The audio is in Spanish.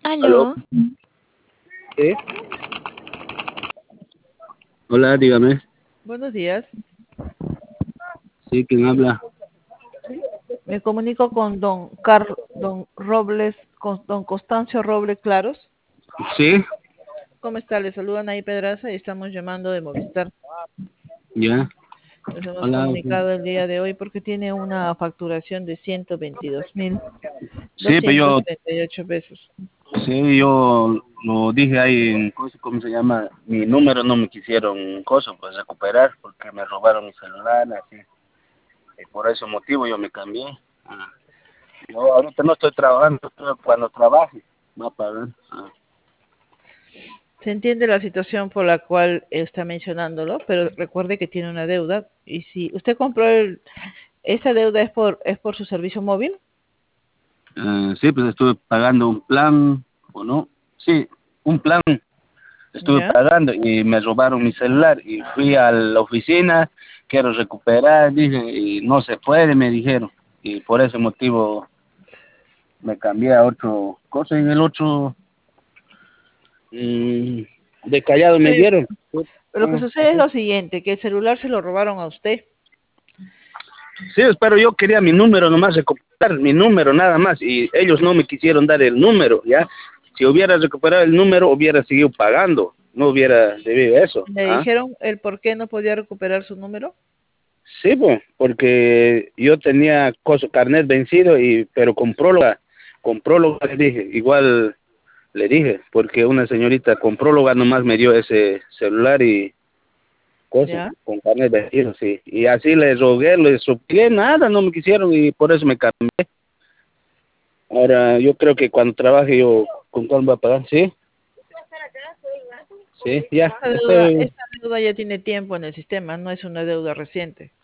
Aló, Aló, sí. Hola, dígame. buenos días. Sí, ¿quién habla? Me comunico con don Robles, con don Constancio Robles Claros. Sí, ¿Cómo está? Le saludan ahí Pedraza y estamos llamando de Movistar. ya. Nos hemos Hola. comunicado el día de hoy porque tiene una facturación de Sí, pero 122.238 pesos. yo lo dije ahí en, ¿cómo se llama? Mi número no me quisieron, pues recuperar porque me robaron mi celular, así. Y por ese motivo yo me cambié. Ah. Yo ahorita no estoy trabajando, pero cuando trabaje, va a pagar. Ah. Se entiende la situación por la cual está mencionándolo, pero recuerde que tiene una deuda y si usted compró esa deuda es por su servicio móvil. Sí, pues estuve pagando un plan, ¿o no? Sí, un plan estuve ¿Ya? pagando y me robaron mi celular y fui a la oficina, quiero recuperar, dije, y no se puede, me dijeron. Y por ese motivo me cambié a otro cosa y el otro mm, de callado me Sí, dieron. lo que sucede es Así. lo siguiente, que el celular se lo robaron a usted. Sí, pero yo quería mi número nomás, recuperar mi número nada más y ellos no me quisieron dar el número, ¿ya? Si hubiera recuperado el número, hubiera seguido pagando, no hubiera debido eso, ¿Le ¿ah? dijeron el por qué no podía recuperar su número? Sí, pues, porque yo tenía carnet vencido pero con próloga le dije, igual le dije, porque una señorita con próloga nomás me dio ese celular y ¿Ya? con carnet vencido, sí. Y así les rogué, les supliqué, nada, no me quisieron y por eso me cambié. Ahora yo creo que cuando trabaje yo, ¿con cuál voy a pagar? Sí, sí, ya, Esta deuda, estoy, esta deuda ya tiene tiempo en el sistema, no es una deuda reciente.